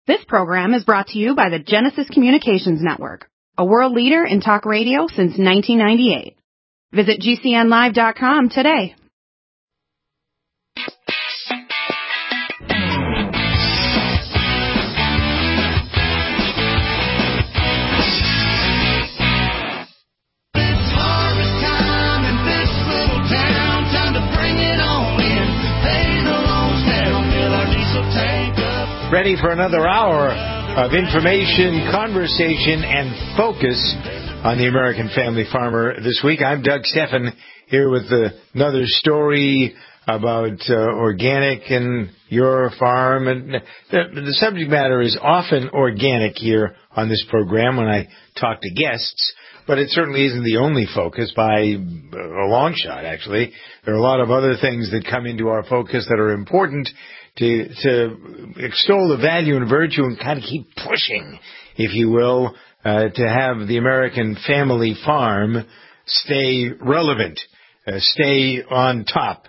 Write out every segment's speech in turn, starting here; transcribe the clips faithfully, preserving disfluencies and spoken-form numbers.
This program is brought to you by the Genesis Communications Network, a world leader in talk radio since nineteen ninety-eight. Visit G C N live dot com today. Ready for another hour of information, conversation, and focus on the American Family Farmer this week. I'm Doug Steffen here with uh, another story about uh, organic and your farm. And the, the subject matter is often organic here on this program when I talk to guests, but it certainly isn't the only focus by a long shot, actually. There are a lot of other things that come into our focus that are important to to extol the value and virtue and kind of keep pushing, if you will, uh, to have the American family farm stay relevant, uh, stay on top.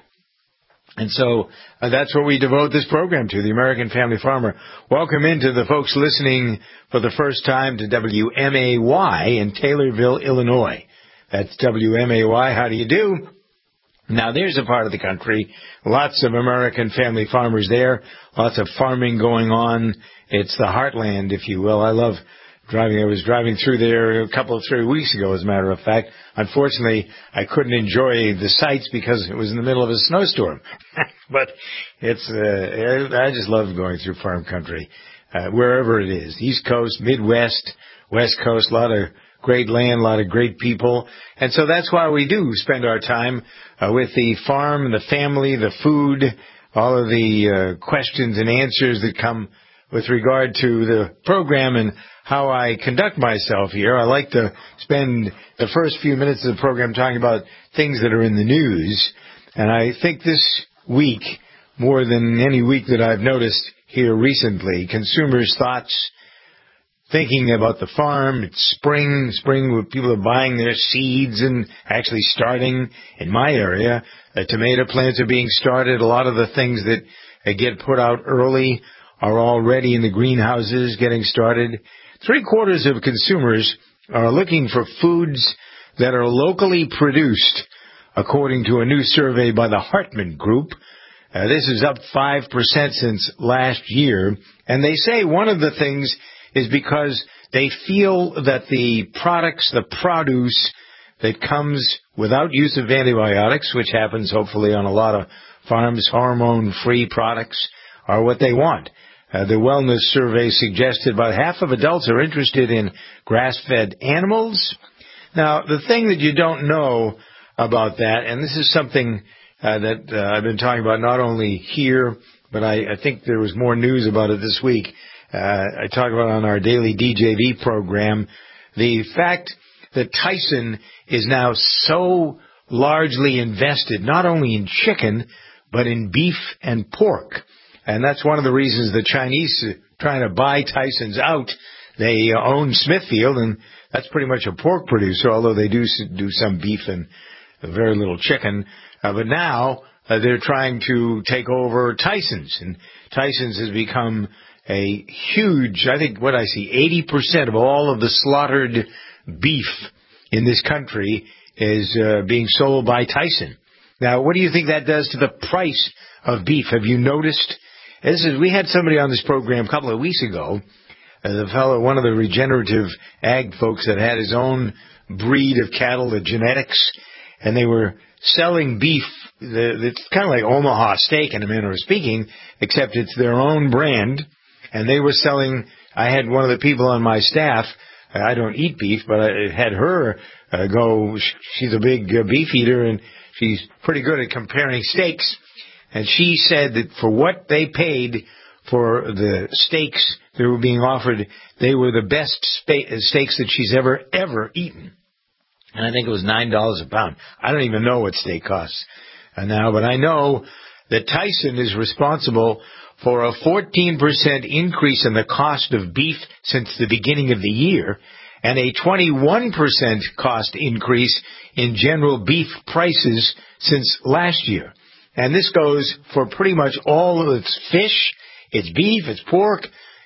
And so uh, that's what we devote this program to, the American Family Farmer. Welcome into the folks listening for the first time to W M A Y in Taylorville, Illinois. That's W M A Y. How do you do? Now, there's a part of the country, lots of American family farmers there, lots of farming going on. It's the heartland, if you will. I love driving. I was driving through there a couple of, three weeks ago, as a matter of fact. Unfortunately, I couldn't enjoy the sights because it was in the middle of a snowstorm. But it's, uh, I just love going through farm country, uh, wherever it is. East Coast, Midwest, West Coast, a lot of great land, a lot of great people. And so that's why we do spend our time uh, with the farm, the family, the food, all of the uh, questions and answers that come with regard to the program and how I conduct myself here. I like to spend the first few minutes of the program talking about things that are in the news. And I think this week, more than any week that I've noticed here recently, consumers' thoughts, thinking about the farm. It's spring, spring where people are buying their seeds and actually starting in my area. Uh, tomato plants are being started. A lot of the things that uh, get put out early are already in the greenhouses getting started. Three quarters of consumers are looking for foods that are locally produced, according to a new survey by the Hartman Group. Uh, this is up five percent since last year. And they say one of the things is because they feel that the products, the produce that comes without use of antibiotics, which happens hopefully on a lot of farms, hormone-free products, are what they want. Uh, the wellness survey suggested about half of adults are interested in grass-fed animals. Now, the thing that you don't know about that, and this is something uh, that uh, I've been talking about not only here, but I, I think there was more news about it this week. Uh, I talk about on our daily D J V program, the fact that Tyson is now so largely invested not only in chicken, but in beef and pork. And that's one of the reasons the Chinese are trying to buy Tyson's out. They own Smithfield, and that's pretty much a pork producer, although they do do some beef and very little chicken. Uh, but now uh, they're trying to take over Tyson's, and Tyson's has become a huge, I think what I see, eighty percent of all of the slaughtered beef in this country is uh, being sold by Tyson. Now, what do you think that does to the price of beef? Have you noticed? This is, we had somebody on this program a couple of weeks ago, uh, the fellow, one of the regenerative ag folks that had his own breed of cattle, the genetics, and they were selling beef. The, it's kind of like Omaha steak in a manner of speaking, except it's their own brand. And they were selling, I had one of the people on my staff, I don't eat beef, but I had her uh, go, she's a big uh, beef eater, and she's pretty good at comparing steaks. And she said that for what they paid for the steaks that were being offered, they were the best spa- steaks that she's ever, ever eaten. And I think it was nine dollars a pound. I don't even know what steak costs uh, now, but I know that Tyson is responsible for a fourteen percent increase in the cost of beef since the beginning of the year, and a twenty-one percent cost increase in general beef prices since last year. And this goes for pretty much all of its fish, its beef, its pork,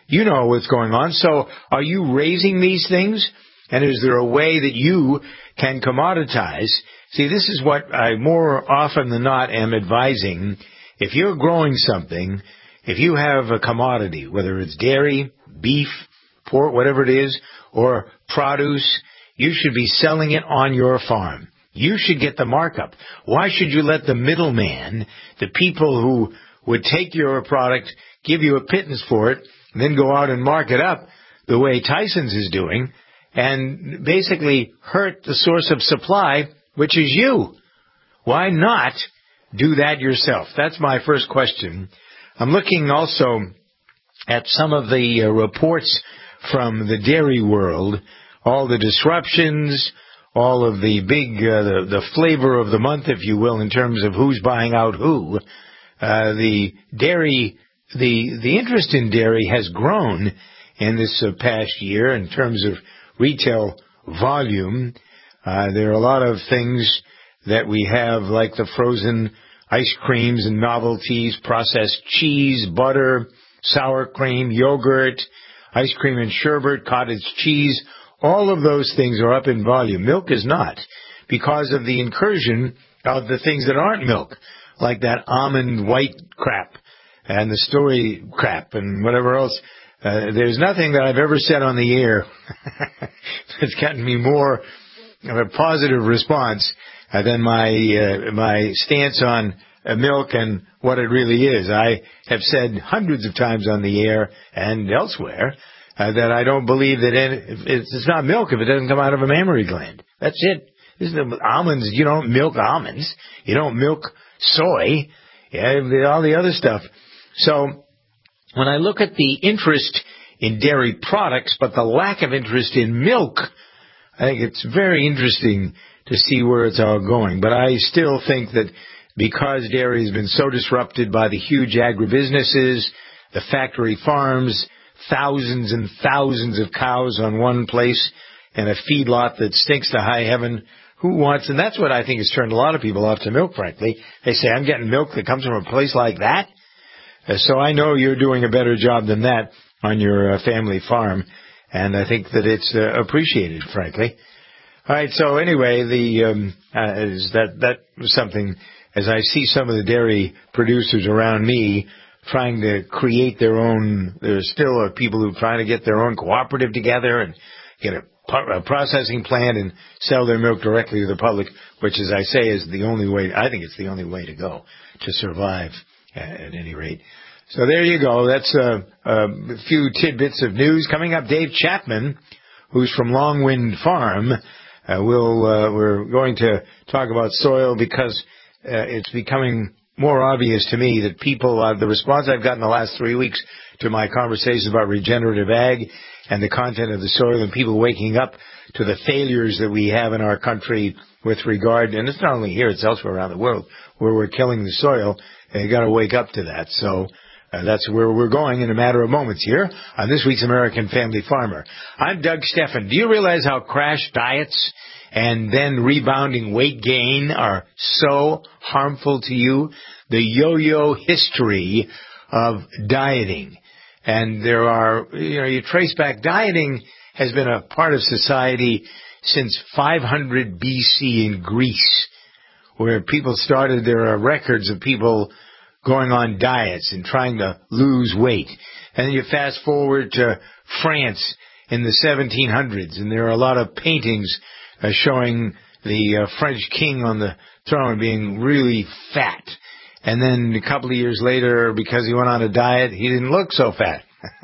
You know what's going on. So are you raising these things? And is there a way that you can commoditize? See, this is what I more often than not am advising. If you're growing something, if you have a commodity, whether it's dairy, beef, pork, whatever it is, or produce, you should be selling it on your farm. You should get the markup. Why should you let the middleman, the people who would take your product, give you a pittance for it, and then go out and mark it up the way Tyson's is doing, and basically hurt the source of supply, which is you? Why not do that yourself? That's my first question. I'm looking also at some of the uh, reports from the dairy world, all the disruptions, all of the big, uh, the, the flavor of the month, if you will, in terms of who's buying out who. Uh, the dairy, the, the interest in dairy has grown in this uh, past year in terms of retail volume. Uh, there are a lot of things that we have, like the frozen ice creams and novelties, processed cheese, butter, sour cream, yogurt, ice cream and sherbet, cottage cheese. All of those things are up in volume. Milk is not, because of the incursion of the things that aren't milk, like that almond white crap and the story crap and whatever else. Uh, there's nothing that I've ever said on the air that's gotten me more of a positive response uh, than my uh, my stance on uh, milk and what it really is. I have said hundreds of times on the air and elsewhere uh, that I don't believe that any, it's, it's not milk if it doesn't come out of a mammary gland. That's it. This is the almonds. You don't milk almonds. You don't milk soy. Yeah, all the other stuff. So when I look at the interest in dairy products, but the lack of interest in milk, I think it's very interesting to see where it's all going. But I still think that because dairy has been so disrupted by the huge agribusinesses, the factory farms, thousands and thousands of cows on one place, and a feedlot that stinks to high heaven, who wants, and that's what I think has turned a lot of people off to milk, frankly. They say, I'm getting milk that comes from a place like that. Uh, so I know you're doing a better job than that on your uh, family farm, and I think that it's uh, appreciated, frankly. All right, so anyway, the um, uh, is that that was something, as I see some of the dairy producers around me trying to create their own, there still are people who are trying to get their own cooperative together and get a, a processing plant and sell their milk directly to the public, which, as I say, is the only way, I think it's the only way to go to survive at, at any rate. So there you go. That's a, a few tidbits of news. Coming up, Dave Chapman, who's from Longwind Farm. Uh, we'll, uh, we're going to talk about soil because uh, it's becoming more obvious to me that people, uh, the response I've gotten the last three weeks to my conversations about regenerative ag and the content of the soil, and people waking up to the failures that we have in our country with regard, and it's not only here, it's elsewhere around the world, where we're killing the soil, and you got to wake up to that. So uh, that's where we're going in a matter of moments here on this week's American Family Farmer. I'm Doug Steffen. Do you realize how crash diets and then rebounding weight gain are so harmful to you? The yo-yo history of dieting. And there are, you know, you trace back, dieting has been a part of society since five hundred B C in Greece, where people started, there are records of people going on diets and trying to lose weight. And then you fast forward to France in the seventeen hundreds, and there are a lot of paintings uh, showing the uh, French king on the throne being really fat. And then a couple of years later, because he went on a diet, he didn't look so fat.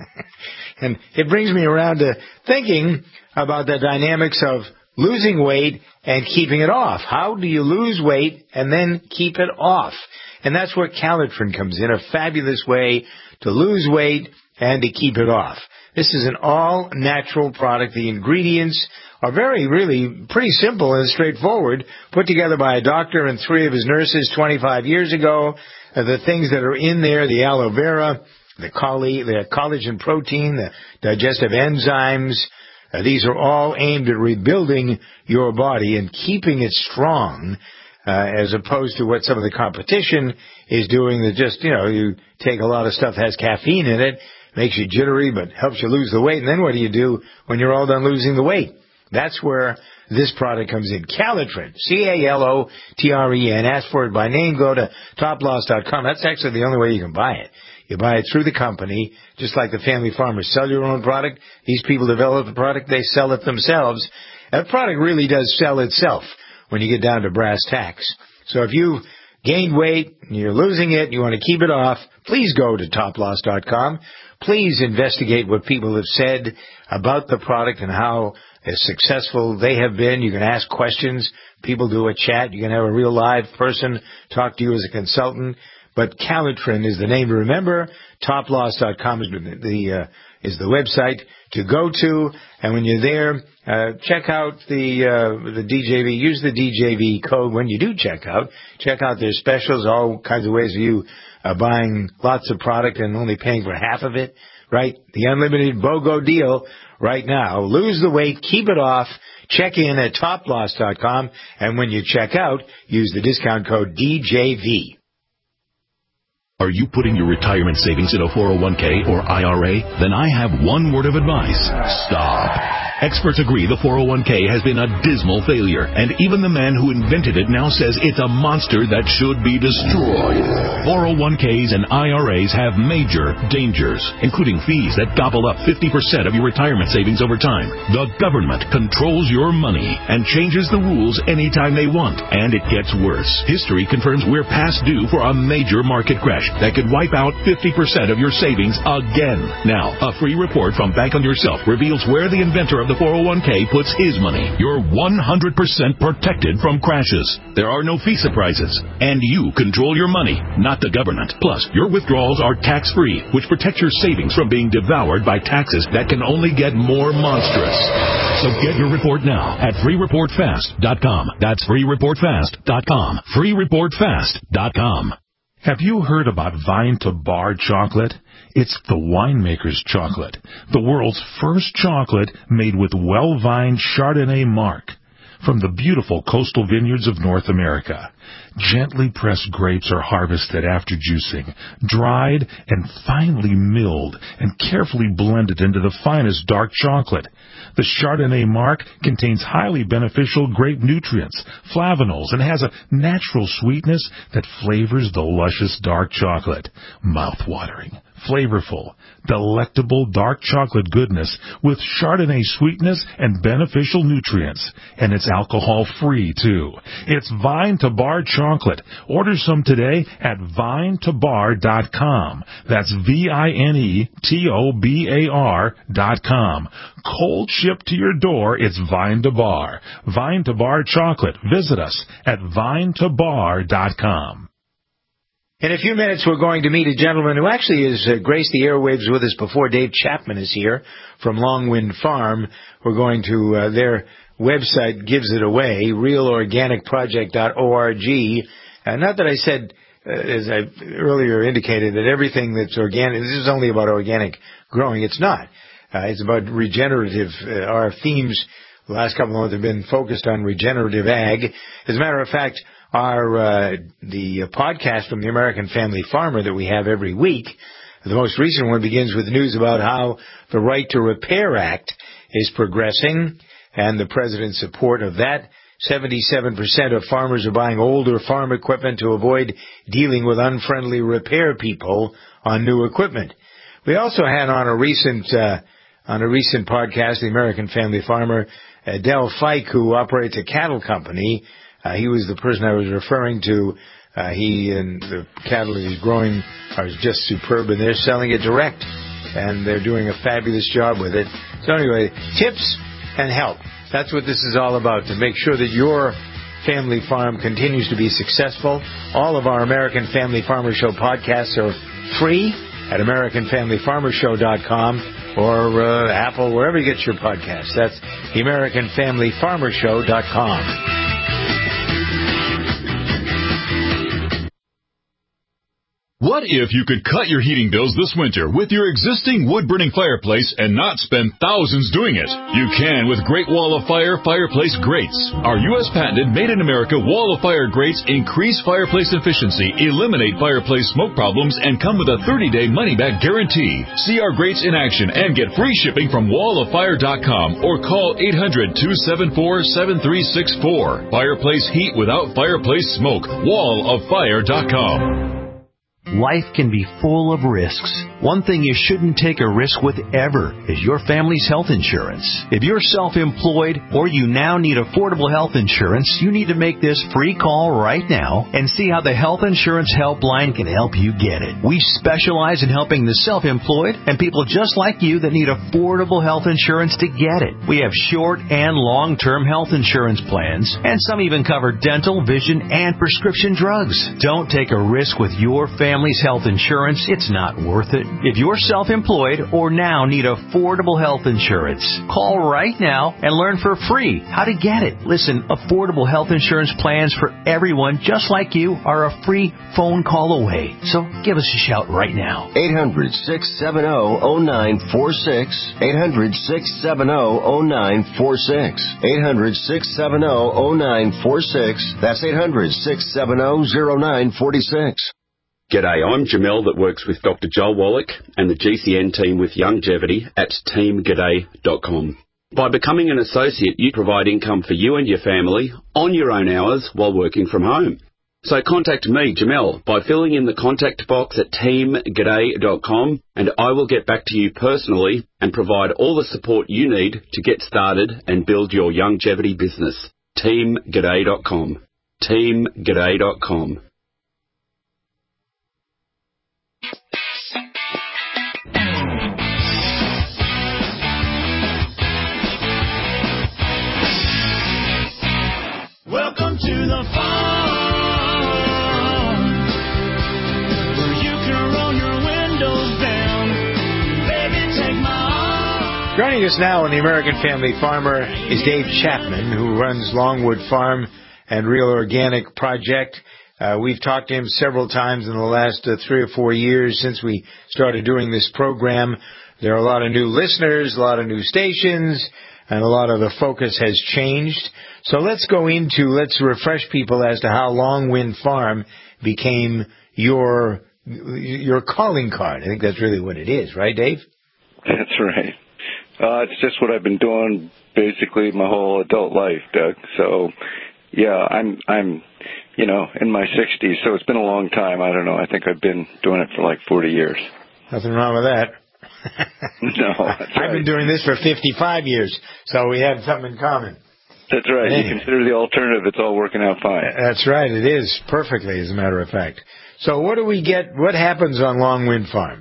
And it brings me around to thinking about the dynamics of losing weight and keeping it off. How do you lose weight and then keep it off? And that's where Calitrin comes in, a fabulous way to lose weight and to keep it off. This is an all-natural product. The ingredients are very, really pretty simple and straightforward, put together by a doctor and three of his nurses twenty-five years ago. Uh, the things that are in there, the aloe vera, the, coll- the collagen protein, the digestive enzymes, uh, these are all aimed at rebuilding your body and keeping it strong, uh, as opposed to what some of the competition is doing that just, you know, you take a lot of stuff that has caffeine in it, makes you jittery but helps you lose the weight. And then what do you do when you're all done losing the weight? That's where this product comes in. Calitrin, C A L O T R E N. Ask for it by name. Go to top loss dot com. That's actually the only way you can buy it. You buy it through the company, just like the family farmers sell your own product. These people develop the product. They sell it themselves. And the product really does sell itself when you get down to brass tacks. So if you gained weight, you're losing it, you want to keep it off, please go to top loss dot com. Please investigate what people have said about the product and how successful they have been. You can ask questions. People do a chat. You can have a real live person talk to you as a consultant. But Calitrin is the name to remember. top loss dot com is the uh, is the website to go to. And when you're there, uh, check out the uh, the D J V. Use the D J V code when you do check out. Check out their specials, all kinds of ways of you uh, buying lots of product and only paying for half of it, right? The unlimited BOGO deal right now. Lose the weight, keep it off. Check in at top loss dot com. And when you check out, use the discount code D J V. Are you putting your retirement savings in a four oh one k or I R A? Then I have one word of advice. Stop. Experts agree the four oh one k has been a dismal failure, and even the man who invented it now says it's a monster that should be destroyed. four oh one k's and I R As have major dangers, including fees that gobble up fifty percent of your retirement savings over time. The government controls your money and changes the rules anytime they want, and it gets worse. History confirms we're past due for a major market crash that could wipe out fifty percent of your savings again. Now, a free report from Bank on Yourself reveals where the inventor of the four oh one k puts his money. You're one hundred percent protected from crashes. There are no fee surprises, and you control your money, not the government. Plus, your withdrawals are tax-free, which protects your savings from being devoured by taxes that can only get more monstrous. So get your report now at free report fast dot com. That's free report fast dot com. free report fast dot com. Have you heard about Vine to Bar chocolate? It's the winemaker's chocolate, the world's first chocolate made with well-vined Chardonnay marc from the beautiful coastal vineyards of North America. Gently pressed grapes are harvested after juicing, dried and finely milled and carefully blended into the finest dark chocolate. The Chardonnay marc contains highly beneficial grape nutrients, flavanols, and has a natural sweetness that flavors the luscious dark chocolate. Mouth-watering, flavorful, delectable dark chocolate goodness with Chardonnay sweetness and beneficial nutrients. And it's alcohol-free, too. It's Vine to Bar chocolate. Order some today at vine to bar dot com. That's V I N E T O B A R dot com. Cold shipped to your door, it's Vine to Bar. Vine to Bar chocolate. Visit us at vine to bar dot com. In a few minutes, we're going to meet a gentleman who actually has uh, graced the airwaves with us before. Dave Chapman is here from Longwind Farm. We're going to, uh, their website gives it away, real organic project dot org. Uh, not that I said, uh, as I earlier indicated, that everything that's organic, this is only about organic growing. It's not. Uh, it's about regenerative. Uh, our themes the last couple of months have been focused on regenerative ag. As a matter of fact, Our uh, the podcast from the American Family Farmer that we have every week, the most recent one begins with news about how the Right to Repair Act is progressing and the president's support of that. seventy-seven percent of farmers are buying older farm equipment to avoid dealing with unfriendly repair people on new equipment. We also had on a recent uh, on a recent podcast the American Family Farmer, uh, Del Fike, who operates a cattle company. Uh, he was the person I was referring to. Uh, he and the cattle he's growing are just superb, and they're selling it direct, and they're doing a fabulous job with it. So anyway, tips and help. That's what this is all about, to make sure that your family farm continues to be successful. All of our American Family Farmer Show podcasts are free at american family farmer show dot com or uh, Apple, wherever you get your podcasts. That's the american family farmer show dot com. What What if you could cut your heating bills this winter with your existing wood-burning fireplace and not spend thousands doing it? You can with Great Wall of Fire fireplace grates. Our U S patented made-in-America Wall of Fire grates increase fireplace efficiency, eliminate fireplace smoke problems, and come with a thirty-day money-back guarantee. See our grates in action and get free shipping from wall of fire dot com or call eight hundred, two seven four, seven three six four. Fireplace heat without fireplace smoke. wall of fire dot com. Life can be full of risks. One thing you shouldn't take a risk with ever is your family's health insurance. If you're self-employed or you now need affordable health insurance, you need to make this free call right now and see how the Health Insurance Helpline can help you get it. We specialize in helping the self-employed and people just like you that need affordable health insurance to get it. We have short and long-term health insurance plans, and some even cover dental, vision, and prescription drugs. Don't take a risk with your family. Family's health insurance, it's not worth it. If you're self-employed or now need affordable health insurance, call right now and learn for free how to get it. Listen, affordable health insurance plans for everyone just like you are a free phone call away. So give us a shout right now. eight hundred, six seven zero, zero nine four six. eight hundred, six seven zero, zero nine four six. eight hundred, six seven zero, zero nine four six. That's eight hundred, six seven zero, zero nine four six. G'day, I'm Jamel that works with Doctor Joel Wallach and the G C N team with Longevity at team g'day dot com. By becoming an associate, you provide income for you and your family on your own hours while working from home. So contact me, Jamel, by filling in the contact box at team g'day dot com, and I will get back to you personally and provide all the support you need to get started and build your longevity business. team g'day dot com. team g'day dot com. Welcome to the farm, where you can roll your windows down. Baby, take my arm. Joining us now on the American Family Farmer is Dave Chapman, who runs Longwood Farm and Real Organic Project. Uh, we've talked to him several times in the last uh, three or four years since we started doing this program. There are a lot of new listeners, a lot of new stations, and a lot of the focus has changed. So let's go into, let's refresh people as to how Longwood Farm became your your calling card. I think that's really what it is, right, Dave? That's right. Uh, it's just what I've been doing basically my whole adult life, Doug. So, yeah, I'm, I'm, you know, in my sixties, so it's been a long time. I don't know. I think I've been doing it for like forty years. Nothing wrong with that. No, that's I've right. been doing this for fifty-five years, so we have something in common. That's right. Anyway. You consider the alternative, it's all working out fine. That's right. It is perfectly, as a matter of fact. So what do we get? What happens on Longwood Farm?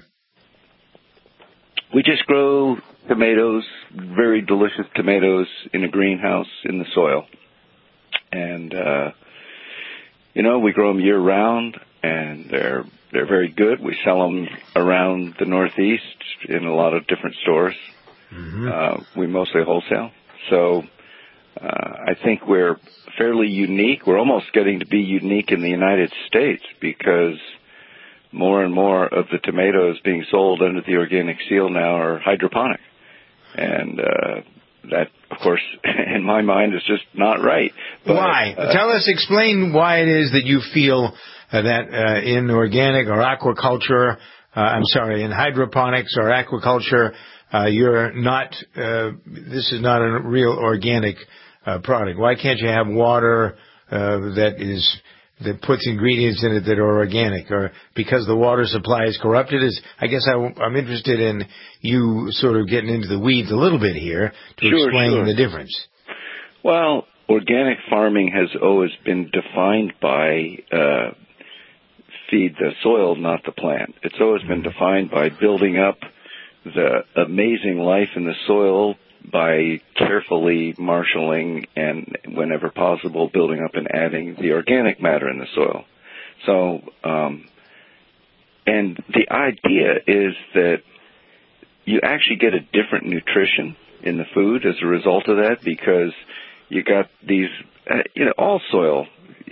We just grow tomatoes, very delicious tomatoes, in a greenhouse in the soil. And, uh, you know, we grow them year-round, and they're they're very good. We sell them around the Northeast in a lot of different stores. Mm-hmm. Uh, we mostly wholesale. So uh, I think we're fairly unique. We're almost getting to be unique in the United States because more and more of the tomatoes being sold under the organic seal now are hydroponic. And uh, that, of course, in my mind, is just not right. But, why? Uh, Tell us, explain why it is that you feel uh, that uh, in organic or aquaculture, uh, I'm sorry, in hydroponics or aquaculture, uh, you're not, uh, this is not a real organic uh, product. Why can't you have water uh, that is that puts ingredients in it that are organic, or because the water supply is corrupted? Is I guess I, I'm interested in you sort of getting into the weeds a little bit here to sure, explain sure. the difference. Well, organic farming has always been defined by uh, feed the soil, not the plant. It's always been defined by building up the amazing life in the soil by carefully marshaling and, whenever possible, building up and adding the organic matter in the soil. So, um, and the idea is that you actually get a different nutrition in the food as a result of that, because you got these, uh, you know, all soil,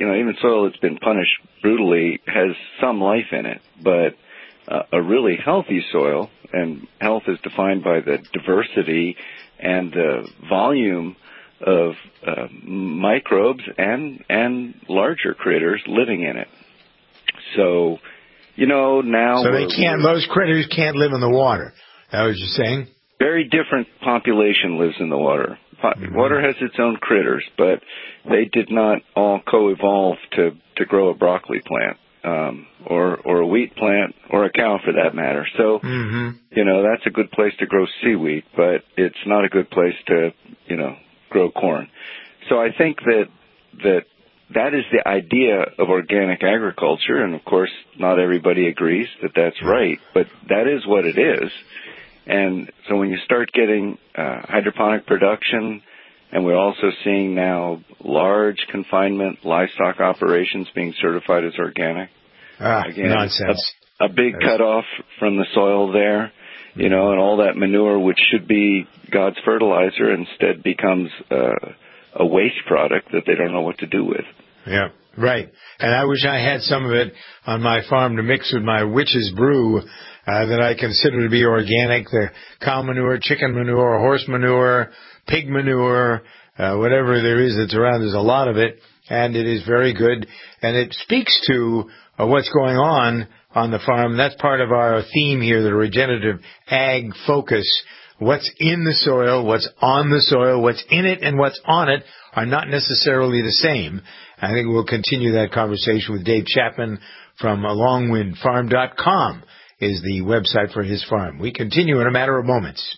you know, even soil that's been punished brutally has some life in it. But uh, a really healthy soil, and health is defined by the diversity and the volume of uh, microbes and and larger critters living in it. So, you know, now... So they can't, those critters can't live in the water. That was you're saying? Very different population lives in the water. Mm-hmm. Water has its own critters, but they did not all co-evolve to, to grow a broccoli plant, um, or, or a wheat plant, or a cow for that matter. So, mm-hmm. you know, that's a good place to grow seaweed, but it's not a good place to, you know, grow corn. So I think that that that is the idea of organic agriculture, and of course not everybody agrees that that's right, but that is what it is. And so when you start getting uh, hydroponic production, and we're also seeing now large confinement livestock operations being certified as organic, ah, again, nonsense. A, a big that's... cutoff from the soil there. You know, and all that manure, which should be God's fertilizer, instead becomes uh, a waste product that they don't know what to do with. Yeah, right. And I wish I had some of it on my farm to mix with my witch's brew uh, that I consider to be organic, the cow manure, chicken manure, horse manure, pig manure, uh, whatever there is that's around. There's a lot of it, and it is very good. And it speaks to uh, what's going on on the farm. That's part of our theme here, the regenerative ag focus. What's in the soil, what's on the soil, what's in it and what's on it are not necessarily the same. I think we'll continue that conversation with Dave Chapman from longwind farm dot com is the website for his farm. We continue in a matter of moments.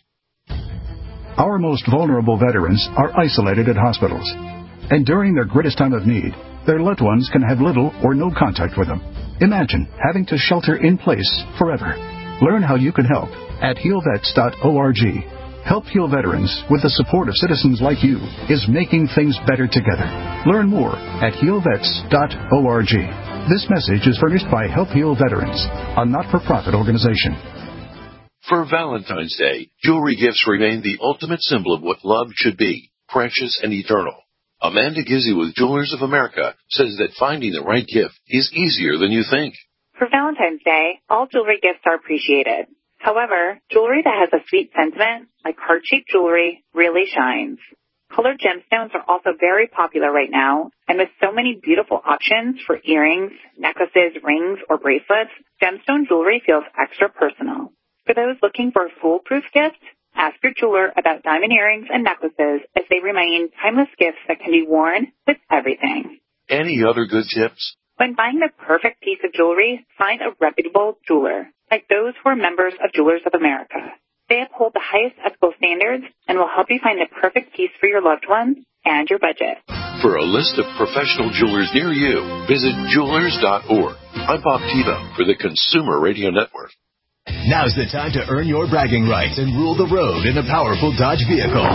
Our most vulnerable veterans are isolated at hospitals, and during their greatest time of need, their loved ones can have little or no contact with them. Imagine having to shelter in place forever. Learn how you can help at heal vets dot org. Help Heal Veterans with the support of citizens like you is making things better together. Learn more at heal vets dot org. This message is furnished by Help Heal Veterans, a not-for-profit organization. For Valentine's Day, jewelry gifts remain the ultimate symbol of what love should be, precious and eternal. Amanda Gizzi with Jewelers of America says that finding the right gift is easier than you think. For Valentine's Day, all jewelry gifts are appreciated. However, jewelry that has a sweet sentiment, like heart-shaped jewelry, really shines. Colored gemstones are also very popular right now, and with so many beautiful options for earrings, necklaces, rings, or bracelets, gemstone jewelry feels extra personal. For those looking for a foolproof gift, ask your jeweler about diamond earrings and necklaces, as they remain timeless gifts that can be worn with everything. Any other good tips? When buying the perfect piece of jewelry, find a reputable jeweler, like those who are members of Jewelers of America. They uphold the highest ethical standards and will help you find the perfect piece for your loved ones and your budget. For a list of professional jewelers near you, visit jewelers dot org. I'm Bob Tebow for the Consumer Radio Network. Now's the time to earn your bragging rights and rule the road in a powerful Dodge vehicle.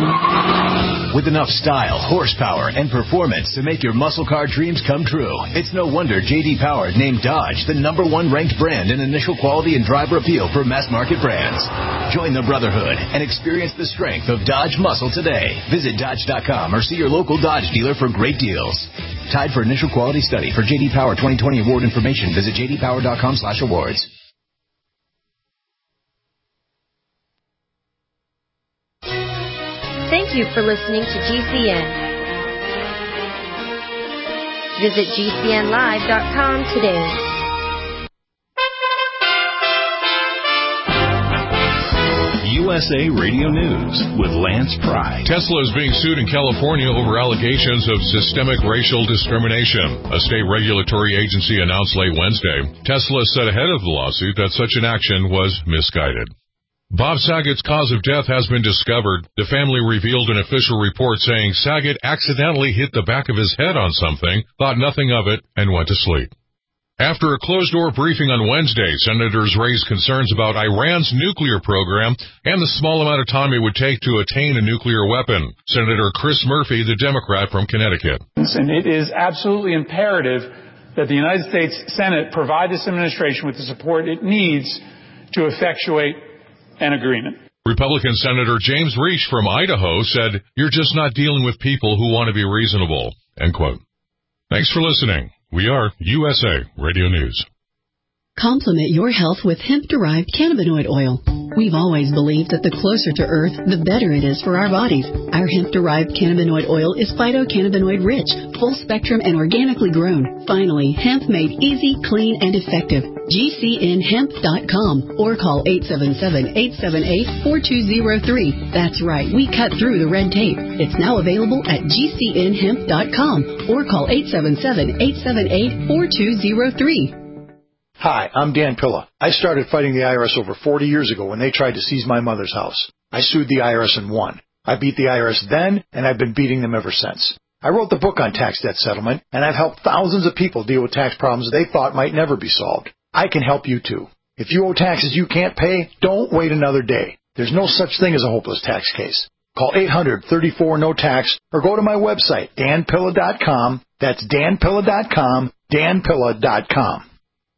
With enough style, horsepower, and performance to make your muscle car dreams come true, it's no wonder J D Power named Dodge the number one ranked brand in initial quality and driver appeal for mass market brands. Join the brotherhood and experience the strength of Dodge muscle today. Visit Dodge dot com or see your local Dodge dealer for great deals. Tied for initial quality study. For J D Power twenty twenty award information, visit j d power dot com slash awards. Thank you for listening to G C N. Visit G C N live dot com today. U S A Radio News with Lance Pry. Tesla is being sued in California over allegations of systemic racial discrimination. A state regulatory agency announced late Wednesday. Tesla said ahead of the lawsuit that such an action was misguided. Bob Saget's cause of death has been discovered. The family revealed an official report saying Saget accidentally hit the back of his head on something, thought nothing of it, and went to sleep. After a closed-door briefing on Wednesday, senators raised concerns about Iran's nuclear program and the small amount of time it would take to attain a nuclear weapon. Senator Chris Murphy, the Democrat from Connecticut. And it is absolutely imperative that the United States Senate provide this administration with the support it needs to effectuate an agreement. Republican Senator James Reich from Idaho said, "You're just not dealing with people who want to be reasonable," end quote. Thanks for listening. We are U S A Radio News. Complement your health with hemp-derived cannabinoid oil. We've always believed that the closer to Earth, the better it is for our bodies. Our hemp-derived cannabinoid oil is phytocannabinoid-rich, full-spectrum, and organically grown. Finally, hemp made easy, clean, and effective. G C N hemp dot com or call eight seven seven, eight seven eight, four two zero three. That's right, we cut through the red tape. It's now available at G C N hemp dot com or call eight seven seven, eight seven eight, four two zero three. Hi, I'm Dan Pilla. I started fighting the I R S over forty years ago when they tried to seize my mother's house. I sued the I R S and won. I beat the I R S then, and I've been beating them ever since. I wrote the book on tax debt settlement, and I've helped thousands of people deal with tax problems they thought might never be solved. I can help you too. If you owe taxes you can't pay, don't wait another day. There's no such thing as a hopeless tax case. Call eight hundred, thirty-four, no tax or go to my website, dan pilla dot com. That's dan pilla dot com, dan pilla dot com.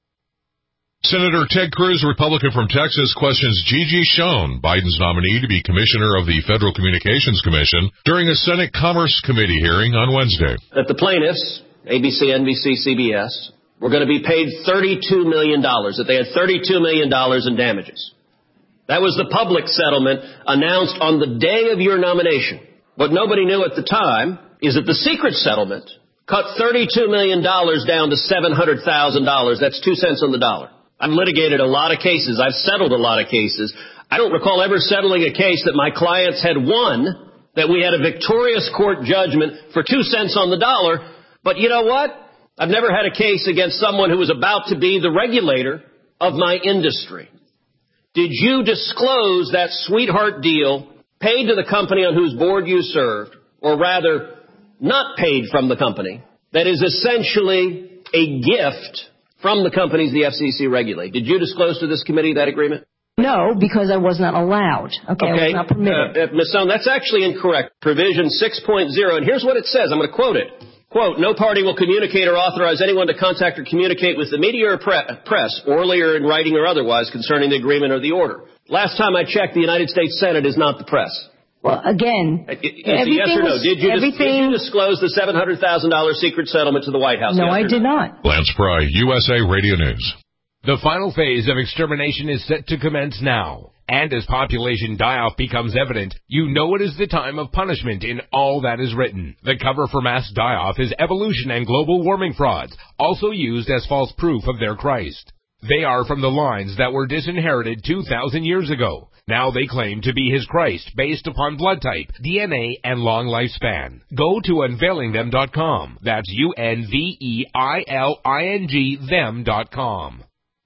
Senator Ted Cruz, Republican from Texas, questions Gigi Schoen, Biden's nominee to be commissioner of the Federal Communications Commission, during a Senate Commerce Committee hearing on Wednesday. That the plaintiffs, A B C, N B C, C B S, were going to be paid thirty-two million dollars, that they had thirty-two million dollars in damages. That was the public settlement announced on the day of your nomination. What nobody knew at the time is that the secret settlement cut thirty-two million dollars down to seven hundred thousand dollars. That's two cents on the dollar. I've litigated a lot of cases. I've settled a lot of cases. I don't recall ever settling a case that my clients had won, that we had a victorious court judgment for two cents on the dollar. But you know what? I've never had a case against someone who was about to be the regulator of my industry. Did you disclose that sweetheart deal paid to the company on whose board you served, or rather, not paid from the company, that is essentially a gift from the companies the F C C regulate? Did you disclose to this committee that agreement? No, because I was not allowed. Okay, okay. I was not permitted. Uh, uh, Miz Stone, that's actually incorrect. Provision six point oh, and here's what it says. I'm going to quote it. Quote, no party will communicate or authorize anyone to contact or communicate with the media or pre- press, orally or in writing or otherwise, concerning the agreement or the order. Last time I checked, the United States Senate is not the press. Well, again, is it yes or no? Did you, dis- did you disclose the seven hundred thousand dollars secret settlement to the White House? No, yes I did no? not. Lance Pry, U S A Radio News. The final phase of extermination is set to commence now. And as population die-off becomes evident, you know it is the time of punishment in all that is written. The cover for mass die-off is evolution and global warming frauds, also used as false proof of their Christ. They are from the lines that were disinherited two thousand years ago. Now they claim to be his Christ based upon blood type, D N A, and long lifespan. Go to unveiling them dot com. That's U N V E I L I N G them dot com.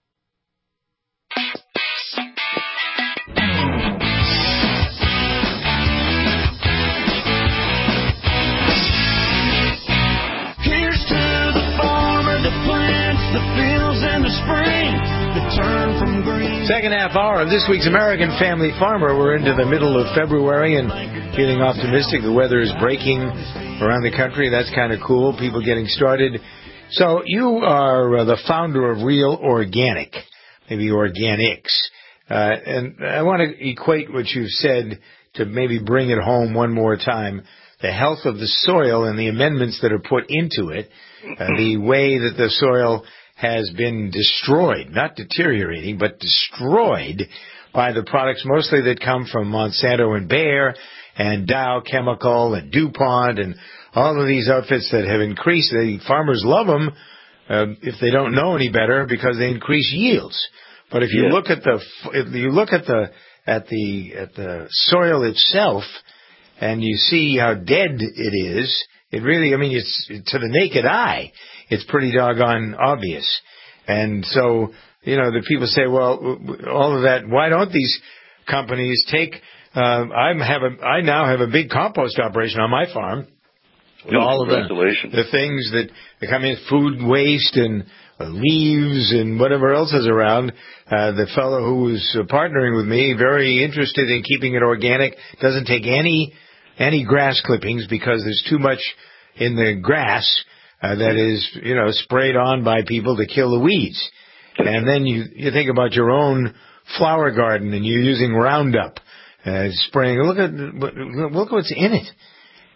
Here's to the farmer that plants the fields in the spring, that turn from green. Second half hour of this week's American Family Farmer. We're into the middle of February and feeling optimistic. The weather is breaking around the country. That's kind of cool. People getting started. So you are uh, the founder of Real Organic, maybe Organics. Uh, and I want to equate what you've said to maybe bring it home one more time. The health of the soil and the amendments that are put into it, uh, the way that the soil has been destroyed, not deteriorating, but destroyed by the products mostly that come from Monsanto and Bayer and Dow Chemical and DuPont and all of these outfits that have increased. The farmers love them uh, if they don't know any better because they increase yields. But if you yeah. look at the if you look at the at the at the soil itself and you see how dead it is, it really, I mean, it's to the naked eye, it's pretty doggone obvious. And so, you know, the people say, well, all of that, why don't these companies take, uh, I have a, I now have a big compost operation on my farm. Yeah, all of the, the things that, that come in, food waste and uh, leaves and whatever else is around. Uh, the fellow who was uh, partnering with me, very interested in keeping it organic, doesn't take any any grass clippings because there's too much in the grass uh, that is, you know, sprayed on by people to kill the weeds. And then you, you think about your own flower garden and you're using Roundup, uh, spraying. Look at, look at what's in it.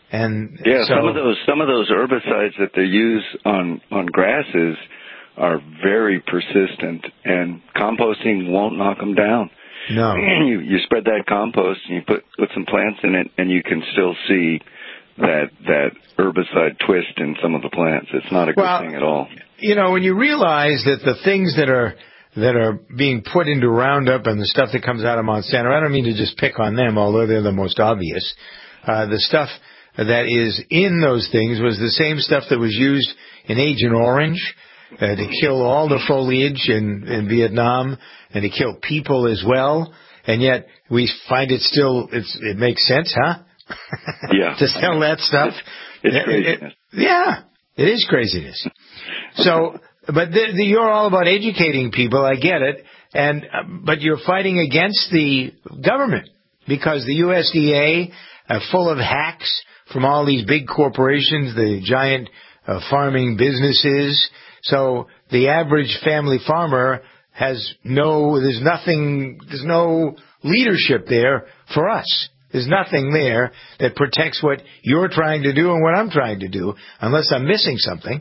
And yeah, so, some of those some of those herbicides that they use on on grasses are very persistent, and composting won't knock them down. No, you you spread that compost and you put put some plants in it, and you can still see that that herbicide twist in some of the plants. It's not a good well, thing at all. You know, when you realize that the things that are that are being put into Roundup and the stuff that comes out of Monsanto, I don't mean to just pick on them, although they're the most obvious. Uh, the stuff that is in those things was the same stuff that was used in Agent Orange uh, to kill all the foliage in, in Vietnam and to kill people as well. And yet we find it still, it's, it makes sense, huh? Yeah. to sell that stuff. It's, it's it, craziness. It, yeah, it is craziness. So, but the, the, you're all about educating people. I get it. And, uh, but you're fighting against the government because the U S D A, uh, full of hacks from all these big corporations, the giant uh, farming businesses. So the average family farmer has no, there's nothing, there's no leadership there for us. There's nothing there that protects what you're trying to do and what I'm trying to do, unless I'm missing something.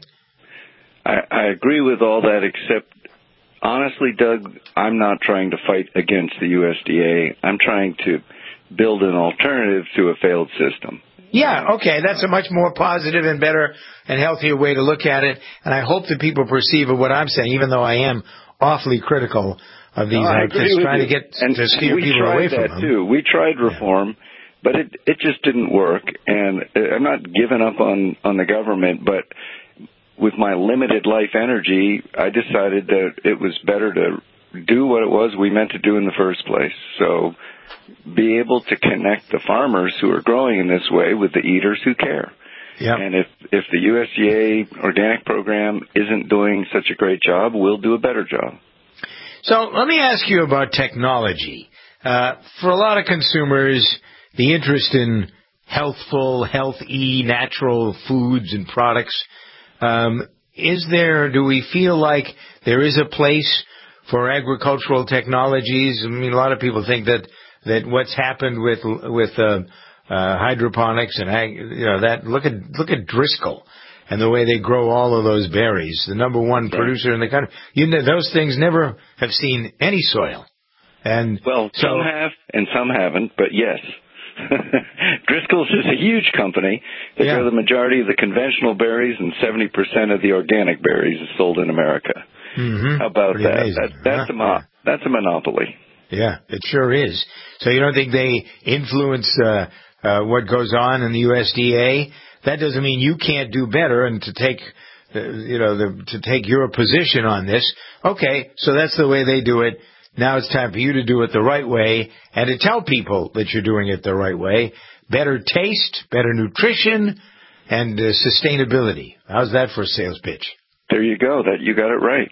I, I agree with all that, except, honestly, Doug, I'm not trying to fight against the U S D A. I'm trying to build an alternative to a failed system. Yeah, okay, that's a much more positive and better and healthier way to look at it, and I hope that people perceive of what I'm saying, even though I am awfully critical of these no, outfits, trying to get and to steer we people tried away from that them. Too. We tried reform, yeah. but it it just didn't work, and I'm not giving up on, on the government, but with my limited life energy, I decided that it was better to do what it was we meant to do in the first place. So be able to connect the farmers who are growing in this way with the eaters who care. Yep. And if, if the U S D A organic program isn't doing such a great job, we'll do a better job. So let me ask you about technology. Uh, for a lot of consumers, the interest in healthful, healthy, natural foods and products, um, is there, do we feel like there is a place for agricultural technologies? I mean, a lot of people think that that what's happened with with uh, uh, hydroponics and ag, you know that look at look at Driscoll and the way they grow all of those berries, the number one yeah. producer in the country. You know, those things never have seen any soil. And well, so, some have and some haven't, but yes. Driscoll's is a huge company. They yeah. grow the majority of the conventional berries, and seventy percent of the organic berries is sold in America. Mm-hmm. How about Pretty that? amazing, that that's, huh? a mo- that's a monopoly. Yeah, it sure is. So you don't think they influence uh, uh, what goes on in the U S D A? That doesn't mean you can't do better and to take, uh, you know, the, to take your position on this. Okay, so that's the way they do it. Now it's time for you to do it the right way and to tell people that you're doing it the right way. Better taste, better nutrition, and uh, sustainability. How's that for a sales pitch? There you go. That you got it right.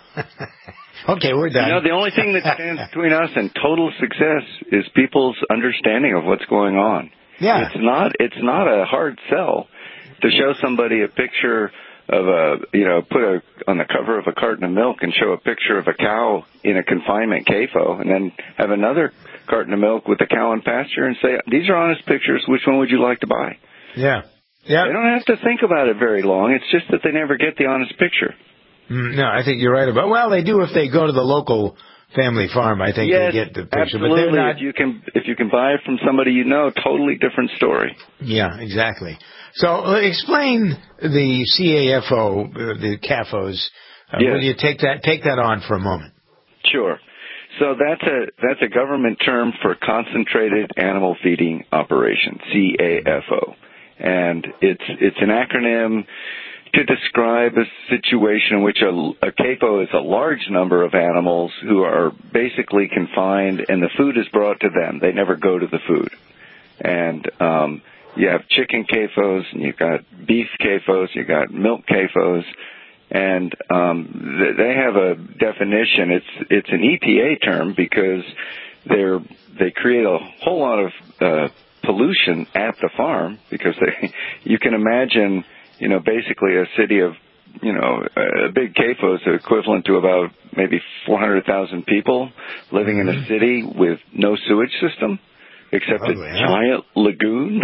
Okay, we're done. You know, the only thing that stands between us and total success is people's understanding of what's going on. Yeah. It's not, it's not a hard sell to show somebody a picture of a, you know, put a, on the cover of a carton of milk and show a picture of a cow in a confinement C A F O and then have another carton of milk with a cow in pasture and say, these are honest pictures. Which one would you like to buy? Yeah. Yeah. They don't have to think about it very long. It's just that they never get the honest picture. Mm, no, I think you're right about. Well, they do if they go to the local family farm. I think yes, they get the picture, absolutely. but they're not. If you can, if you can buy it from somebody you know, totally different story. Yeah, exactly. So uh, explain the C A F O, uh, the C A F Os. Uh, yes. Will you take that take that on for a moment? Sure. So that's a that's a government term for Concentrated Animal Feeding Operation, C A F O, and it's it's an acronym to describe a situation in which a, a C A F O is a large number of animals who are basically confined, and the food is brought to them. They never go to the food. And um, you have chicken C A F Os, and you've got beef C A F Os, you've got milk C A F Os, and um, th- they have a definition. It's it's an E P A term because they're they create a whole lot of uh, pollution at the farm because they you can imagine. You know, basically a city of, you know, a big C A F O is equivalent to about maybe four hundred thousand people living mm-hmm. in a city with no sewage system except Probably, a yeah. giant lagoon.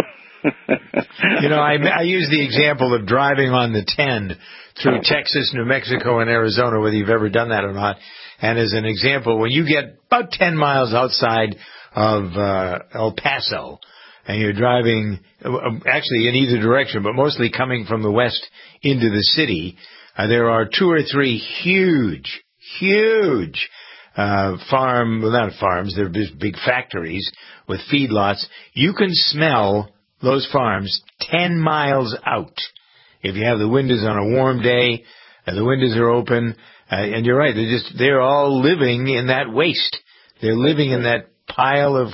You know, I, I use the example of driving on the ten through Texas, New Mexico, and Arizona, whether you've ever done that or not. And as an example, when you get about ten miles outside of uh, El Paso, and you're driving, actually in either direction, but mostly coming from the west into the city, uh, there are two or three huge, huge uh farm, well, not farms, they're just big factories with feedlots. You can smell those farms ten miles out. If you have the windows on a warm day, and the windows are open, uh, and you're right, they're just, they're all living in that waste. They're living in that pile of,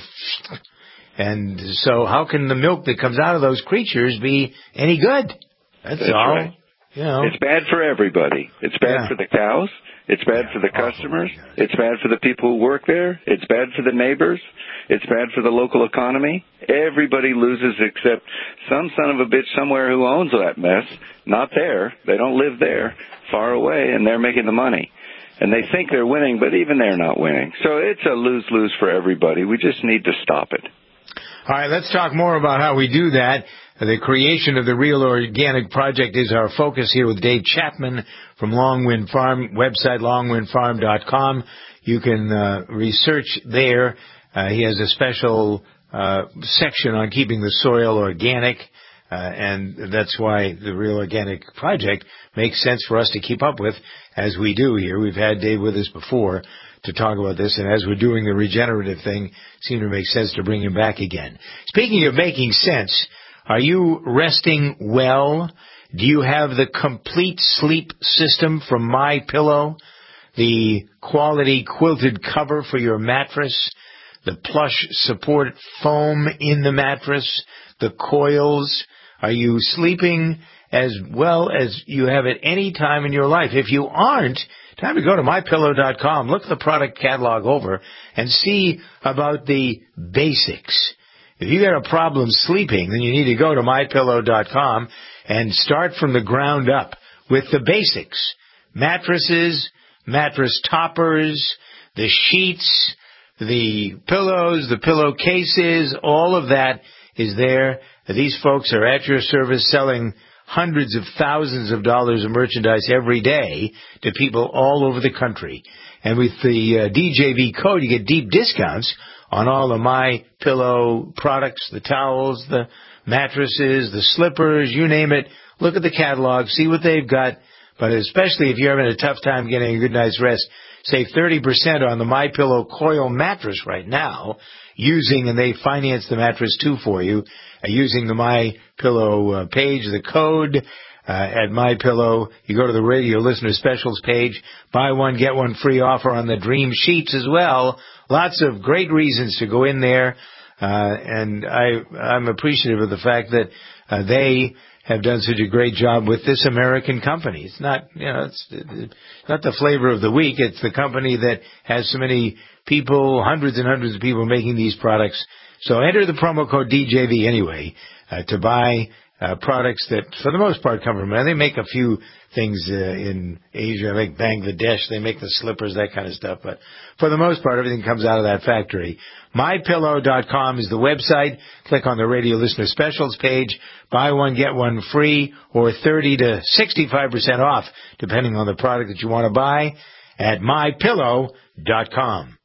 and so how can the milk that comes out of those creatures be any good? That's, That's all. Right. You know. It's bad for everybody. It's bad Yeah. for the cows. It's bad Yeah, for the customers. It's bad for the people who work there. It's bad for the neighbors. It's bad for the local economy. Everybody loses except some son of a bitch somewhere who owns that mess. Not there. They don't live there. Far away, and they're making the money. And they think they're winning, but even they're not winning. So it's a lose-lose for everybody. We just need to stop it. All right, let's talk more about how we do that. The creation of the Real Organic Project is our focus here with Dave Chapman from Longwind Farm, website long wind farm dot com. You can uh, research there. Uh, he has a special uh, section on keeping the soil organic, uh, and that's why the Real Organic Project makes sense for us to keep up with, as we do here. We've had Dave with us before to talk about this, and as we're doing the regenerative thing, it seemed to make sense to bring him back again. Speaking of making sense, are you resting well? Do you have the complete sleep system from MyPillow? The quality quilted cover for your mattress? The plush support foam in the mattress? The coils? Are you sleeping as well as you have at any time in your life? If you aren't, time to go to my pillow dot com, look the product catalog over, and see about the basics. If you got a problem sleeping, then you need to go to my pillow dot com and start from the ground up with the basics. Mattresses, mattress toppers, the sheets, the pillows, the pillowcases, all of that is there. These folks are at your service selling hundreds of thousands of dollars of merchandise every day to people all over the country. And with the uh, D J V code, you get deep discounts on all of MyPillow products, the towels, the mattresses, the slippers, you name it. Look at the catalog, see what they've got. But especially if you're having a tough time getting a good night's rest, save thirty percent on the MyPillow coil mattress right now, using, and they finance the mattress too for you, uh, using the MyPillow uh, page, the code uh, at MyPillow. You go to the radio listener specials page, buy one, get one free offer on the Dream Sheets as well. Lots of great reasons to go in there, uh, and I, I'm appreciative of the fact that uh, they have done such a great job with this American company. It's not, you know, it's, it's not the flavor of the week. It's the company that has so many people, hundreds and hundreds of people making these products. So enter the promo code D J V anyway uh, to buy uh, products that, for the most part, come from them. They make a few things uh, in Asia, like Bangladesh. They make the slippers, that kind of stuff. But for the most part, everything comes out of that factory. my pillow dot com is the website. Click on the radio listener specials page. Buy one, get one free, or thirty to sixty-five percent off, depending on the product that you want to buy, at my pillow dot com.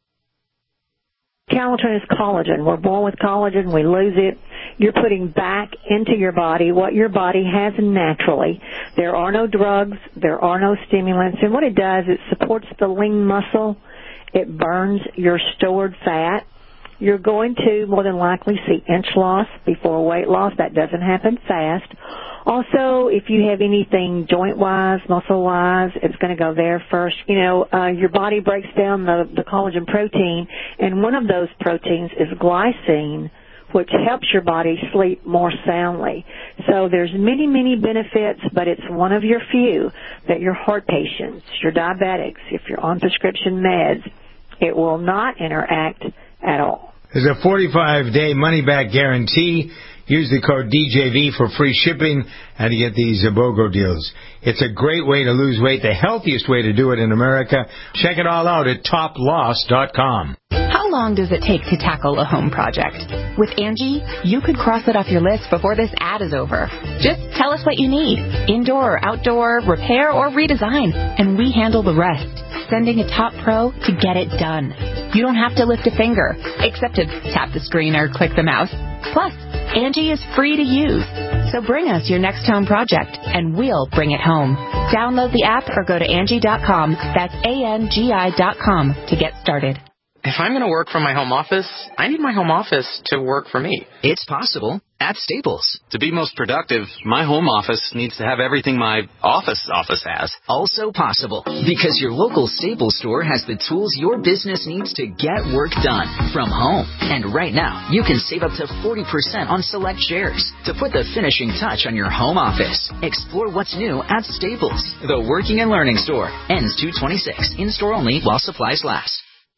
Calatin is collagen. We're born with collagen. We lose it. You're putting back into your body what your body has naturally. There are no drugs. There are no stimulants. And what it does, it supports the lean muscle. It burns your stored fat. You're going to more than likely see inch loss before weight loss. That doesn't happen fast. Also, if you have anything joint-wise, muscle-wise, it's going to go there first. You know, uh, your body breaks down the, the collagen protein, and one of those proteins is glycine, which helps your body sleep more soundly. So there's many, many benefits, but it's one of your few that your heart patients, your diabetics, if you're on prescription meds, it will not interact at all. There's a forty-five day money-back guarantee. Use the code D J V for free shipping and to get these uh, BOGO deals. It's a great way to lose weight, the healthiest way to do it in America. Check it all out at top loss dot com. How long does it take to tackle a home project? With Angie, you could cross it off your list before this ad is over. Just tell us what you need, indoor or outdoor, repair or redesign, and we handle the rest, sending a top pro to get it done. You don't have to lift a finger, except to tap the screen or click the mouse. Plus, Angie is free to use. So bring us your next home project, and we'll bring it home. Download the app or go to Angie dot com. That's A N G I dot com to get started. If I'm going to work from my home office, I need my home office to work for me. It's possible at Staples. To be most productive, my home office needs to have everything my office office has. Also possible because your local Staples store has the tools your business needs to get work done from home. And right now, you can save up to forty percent on select shares to put the finishing touch on your home office. Explore what's new at Staples, the working and learning store. Ends two twenty-six. In-store only while supplies last.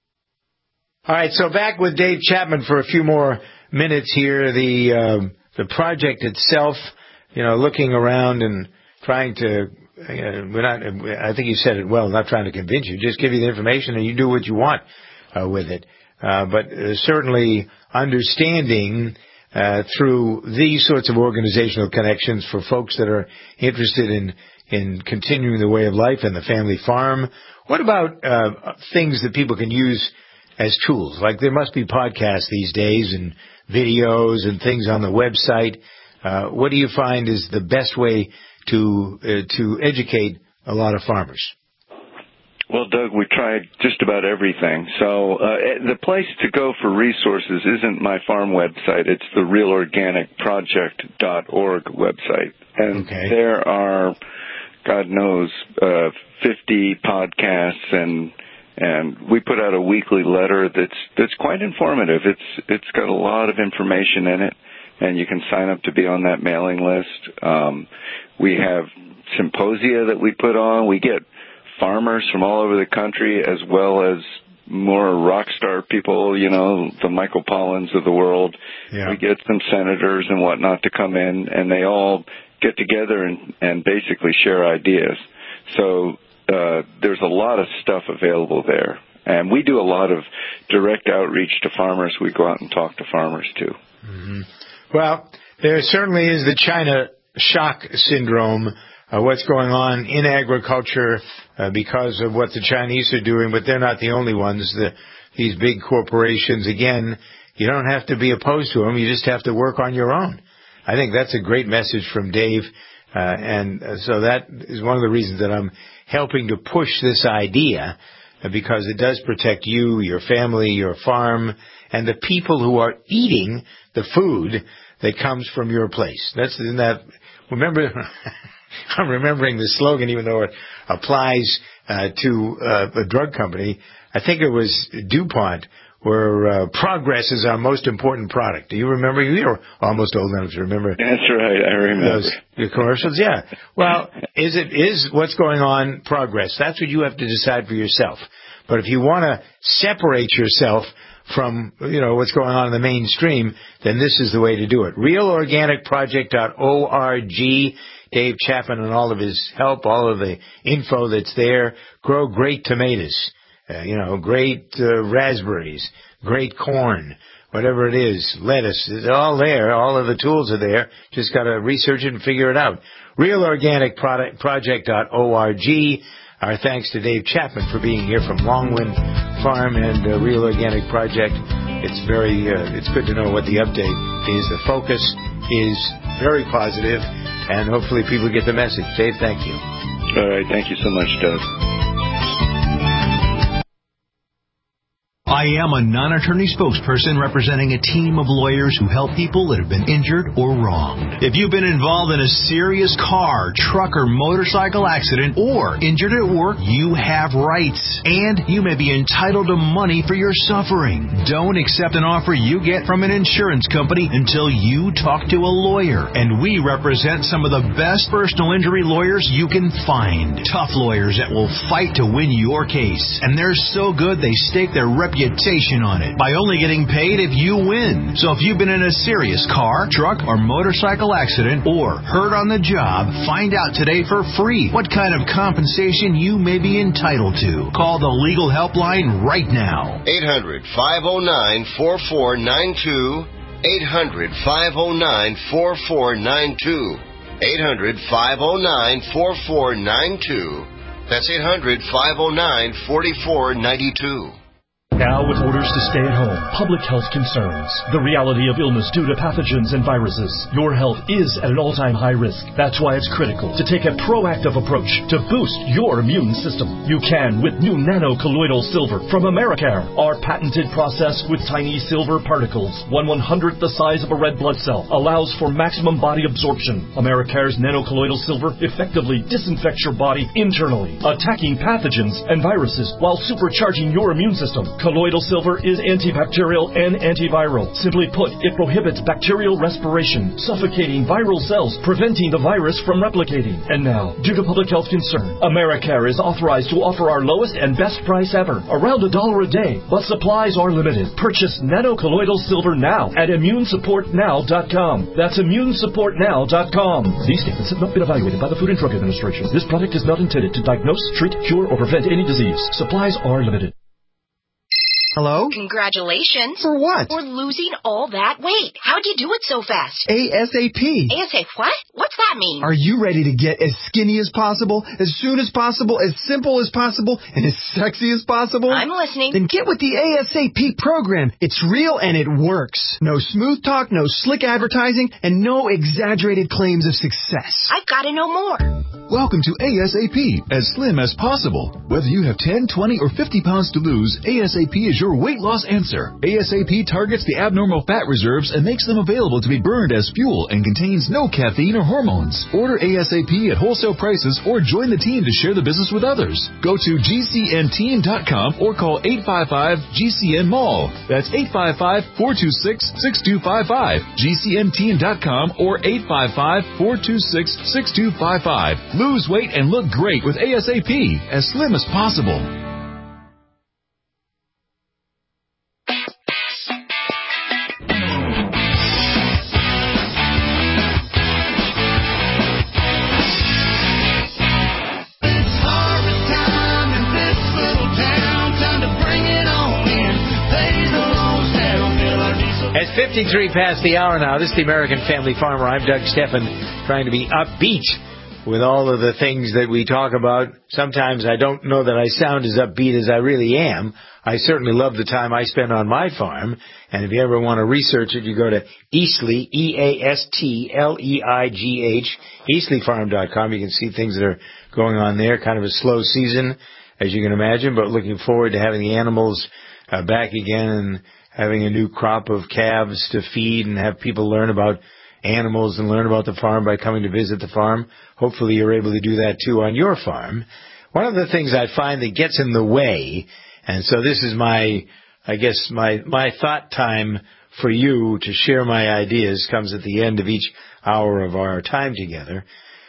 All right, so back with Dave Chapman for a few more minutes here. The uh, the project itself, you know, looking around and trying to, uh, we're not, I think you said it well, not trying to convince you, just give you the information and you do what you want uh, with it. Uh, but uh, certainly understanding uh, through these sorts of organizational connections for folks that are interested in, in continuing the way of life and the family farm. What about uh, things that people can use as tools? Like there must be podcasts these days and videos and things on the website. Uh, what do you find is the best way to uh, to educate a lot of farmers? Well, Doug, we tried just about everything. So uh, the place to go for resources isn't my farm website. It's the real organic project dot org website. And okay. There are, God knows, uh, fifty podcasts and And we put out a weekly letter that's that's quite informative. It's it's got a lot of information in it, and you can sign up to be on that mailing list. Um, we have symposia that we put on. We get farmers from all over the country, as well as more rock star people, you know, the Michael Pollins of the world. Yeah. We get some senators and whatnot to come in, and they all get together and, and basically share ideas. So Uh, there's a lot of stuff available there. And we do a lot of direct outreach to farmers. We go out and talk to farmers, too. Mm-hmm. Well, there certainly is the China shock syndrome, uh, what's going on in agriculture uh, because of what the Chinese are doing, but they're not the only ones. The, these big corporations, again, you don't have to be opposed to them. You just have to work on your own. I think that's a great message from Dave. Uh, and uh, so that is one of the reasons that I'm helping to push this idea, uh, because it does protect you, your family, your farm, and the people who are eating the food that comes from your place. That's in that. Remember, I'm remembering the slogan, even though it applies uh, to uh, a drug company. I think it was DuPont, where uh, progress is our most important product. Do you remember? You're almost old enough to remember. That's right. I remember. Those the commercials, yeah. Well, is it is what's going on progress? That's what you have to decide for yourself. But if you want to separate yourself from, you know, what's going on in the mainstream, then this is the way to do it. real organic project dot org. Dave Chapman and all of his help, all of the info that's there. Grow great tomatoes. Uh, you know, great uh, raspberries, great corn, whatever it is, lettuce, it's all there. All of the tools are there. Just got to research it and figure it out. real organic project dot org. Our thanks to Dave Chapman for being here from Longwind Farm and uh, Real Organic Project. It's very, uh, it's good to know what the update is. The focus is very positive, and hopefully people get the message. Dave, thank you. All right, thank you so much, Doug. I am a non-attorney spokesperson representing a team of lawyers who help people that have been injured or wronged. If you've been involved in a serious car, truck, or motorcycle accident or injured at work, you have rights, and you may be entitled to money for your suffering. Don't accept an offer you get from an insurance company until you talk to a lawyer, and we represent some of the best personal injury lawyers you can find. Tough lawyers that will fight to win your case, and they're so good they stake their reputation reputation on it by only getting paid if you win. So if you've been in a serious car, truck, or motorcycle accident or hurt on the job, find out today for free what kind of compensation you may be entitled to. Call the legal helpline right now. eight hundred, five oh nine, four four nine two. eight hundred, five oh nine, four four nine two. eight hundred, five oh nine, four four nine two. That's eight hundred, five oh nine, four four nine two. Now with orders to stay at home, public health concerns, the reality of illness due to pathogens and viruses, your health is at an all-time high risk. That's why it's critical to take a proactive approach to boost your immune system. You can with new nano-colloidal silver from Americare. Our patented process with tiny silver particles, one one-hundredth the size of a red blood cell, allows for maximum body absorption. Americare's nano-colloidal silver effectively disinfects your body internally, attacking pathogens and viruses while supercharging your immune system. Colloidal silver is antibacterial and antiviral. Simply put, it prohibits bacterial respiration, suffocating viral cells, preventing the virus from replicating. And now, due to public health concern, Americare is authorized to offer our lowest and best price ever, around a dollar a day. But supplies are limited. Purchase nano-colloidal silver now at immune support now dot com. That's immune support now dot com. These statements have not been evaluated by the Food and Drug Administration. This product is not intended to diagnose, treat, cure, or prevent any disease. Supplies are limited. Hello? Congratulations. For what? For losing all that weight. How'd you do it so fast? ASAP. ASAP what? What's that mean? Are you ready to get as skinny as possible, as soon as possible, as simple as possible, and as sexy as possible? I'm listening. Then get with the ASAP program. It's real and it works. No smooth talk, no slick advertising, and no exaggerated claims of success. I've got to know more. Welcome to ASAP, as slim as possible. Whether you have ten, twenty, or fifty pounds to lose, ASAP is your weight loss answer. ASAP targets the abnormal fat reserves and makes them available to be burned as fuel and contains no caffeine or hormones. Order ASAP at wholesale prices or join the team to share the business with others. Go to G C N team dot com or call eight five five G C N mall. That's eight five five, four two six, six two five five. G C N team dot com or eight five five, four two six, six two five five. Lose weight and look great with ASAP, as slim as possible. It's fifty-three past the hour now. This is the American Family Farmer. I'm Doug Steffen, trying to be upbeat with all of the things that we talk about. Sometimes I don't know that I sound as upbeat as I really am. I certainly love the time I spend on my farm. And if you ever want to research it, you go to Eastleigh, E A S T L E I G H, eastleigh farm dot com. You can see things that are going on there. Kind of a slow season, as you can imagine, but looking forward to having the animals uh, back again and having a new crop of calves to feed and have people learn about animals and learn about the farm by coming to visit the farm. Hopefully you're able to do that too on your farm. One of the things I find that gets in the way, and so this is my, I guess, my, my thought time for you to share my ideas, comes at the end of each hour of our time together.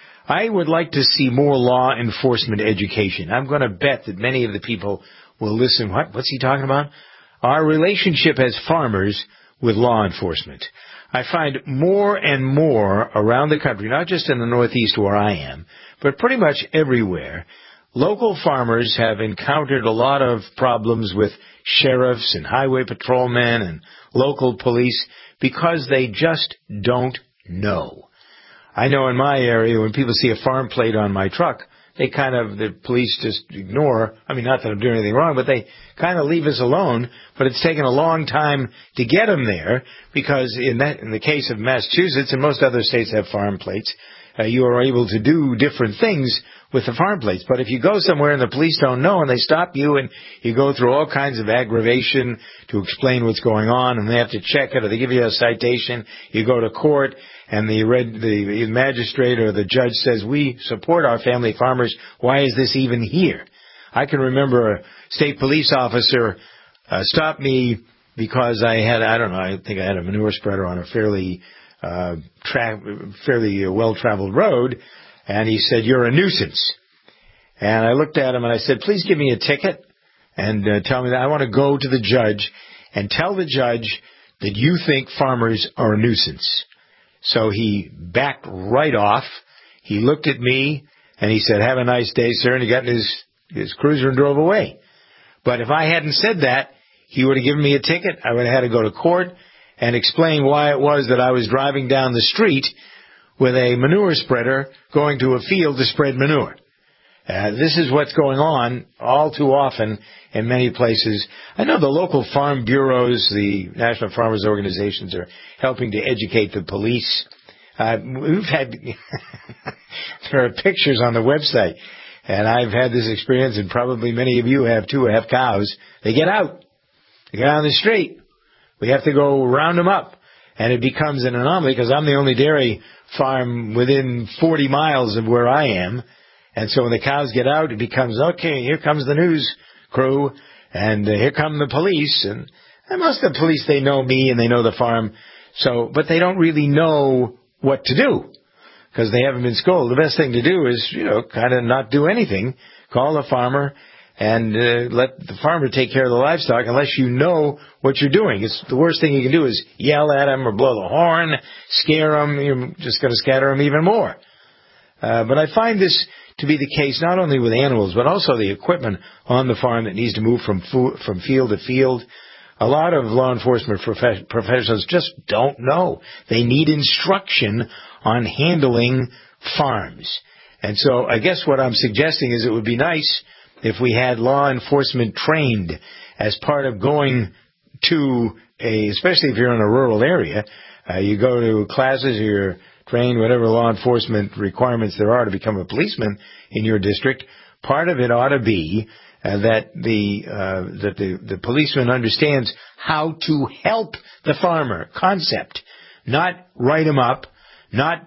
I would like to see more law enforcement education. I'm going to bet that many of the people will listen. What? What's he talking about? Our relationship as farmers with law enforcement. I find more and more around the country, not just in the Northeast where I am, but pretty much everywhere, local farmers have encountered a lot of problems with sheriffs and highway patrolmen and local police because they just don't know. I know in my area when people see a farm plate on my truck, they kind of, the police just ignore, I mean, not that I'm doing anything wrong, but they kind of leave us alone. But it's taken a long time to get them there because in that, in the case of Massachusetts and most other states have farm plates, uh, you are able to do different things with the farm plates. But if you go somewhere and the police don't know and they stop you and you go through all kinds of aggravation to explain what's going on and they have to check it or they give you a citation, you go to court and the red, the magistrate or the judge says, we support our family farmers. Why is this even here? I can remember a state police officer uh, stopped me because I had, I don't know, I think I had a manure spreader on a fairly, uh, tra- fairly well-traveled road. And he said, you're a nuisance. And I looked at him and I said, please give me a ticket. and uh, tell me that I want to go to the judge and tell the judge that you think farmers are a nuisance. So he backed right off. He looked at me, and he said, have a nice day, sir, and he got in his, his cruiser and drove away. But if I hadn't said that, he would have given me a ticket. I would have had to go to court and explain why it was that I was driving down the street with a manure spreader going to a field to spread manure. Uh, this is what's going on all too often in many places. I know the local farm bureaus, the National Farmers Organizations, are helping to educate the police. Uh, we've had, there are pictures on the website, and I've had this experience, and probably many of you have too, have cows. They get out. They get out on the street. We have to go round them up. And it becomes an anomaly because I'm the only dairy farm within forty miles of where I am. And so when the cows get out, it becomes, okay, here comes the news crew, and uh, here come the police. And, and most of the police, they know me and they know the farm. So, but they don't really know what to do because they haven't been scolded. The best thing to do is, you know, kind of not do anything. Call the farmer and uh, let the farmer take care of the livestock unless you know what you're doing. It's the worst thing you can do is yell at them or blow the horn, scare them. You're just going to scatter them even more. Uh, but I find this to be the case not only with animals, but also the equipment on the farm that needs to move from food, from field to field. A lot of law enforcement prof- professionals just don't know. They need instruction on handling farms. And so I guess what I'm suggesting is it would be nice if we had law enforcement trained as part of going to a, especially if you're in a rural area, uh, you go to classes, you're trained, whatever law enforcement requirements there are to become a policeman in your district. Part of it ought to be uh, that the uh, that the, the policeman understands how to help the farmer. Concept, not write him up, not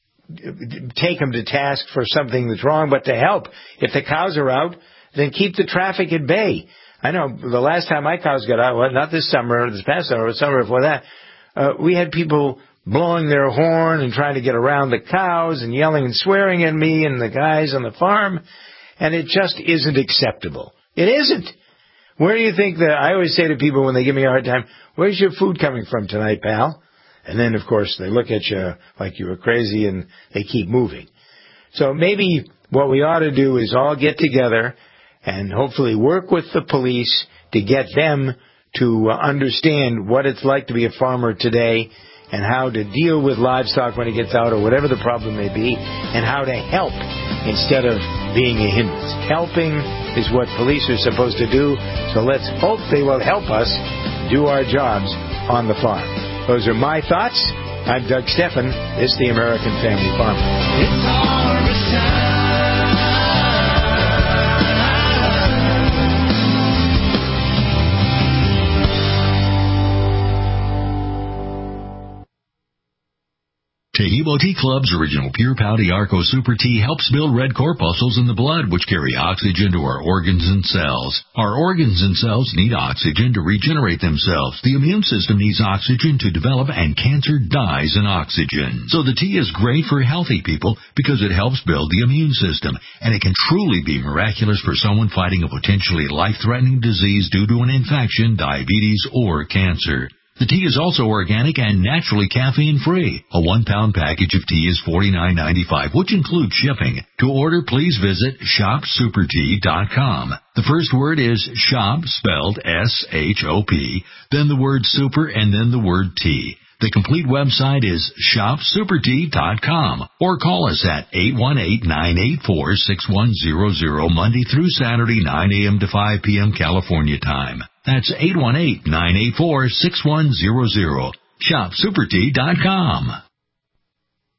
take him to task for something that's wrong, but to help. If the cows are out, then keep the traffic at bay. I know the last time my cows got out, well, not this summer, this past summer, but summer before that, uh, we had people blowing their horn and trying to get around the cows and yelling and swearing at me and the guys on the farm, and it just isn't acceptable. It isn't. Where do you think that, I always say to people when they give me a hard time, where's your food coming from tonight, pal? And then, of course, they look at you like you were crazy and they keep moving. So maybe what we ought to do is all get together and hopefully work with the police to get them to understand what it's like to be a farmer today and how to deal with livestock when it gets out or whatever the problem may be, and how to help instead of being a hindrance. Helping is what police are supposed to do, so let's hope they will help us do our jobs on the farm. Those are my thoughts. I'm Doug Steffen. This is the American Family Farmer. It's harvest time. Taheebo Tea Club's original Pure Pouty Arco Super Tea helps build red corpuscles in the blood, which carry oxygen to our organs and cells. Our organs and cells need oxygen to regenerate themselves. The immune system needs oxygen to develop, and cancer dies in oxygen. So the tea is great for healthy people because it helps build the immune system, and it can truly be miraculous for someone fighting a potentially life-threatening disease due to an infection, diabetes, or cancer. The tea is also organic and naturally caffeine-free. A one-pound package of tea is forty-nine ninety-five, which includes shipping. To order, please visit shop super tea dot com. The first word is shop, spelled S H O P, then the word super, and then the word tea. The complete website is shop super tea dot com, or call us at eight one eight, nine eight four, six one zero zero Monday through Saturday, nine a.m. to five p.m. California time. That's eight one eight, nine eight four, six one zero zero. shop super tea dot com.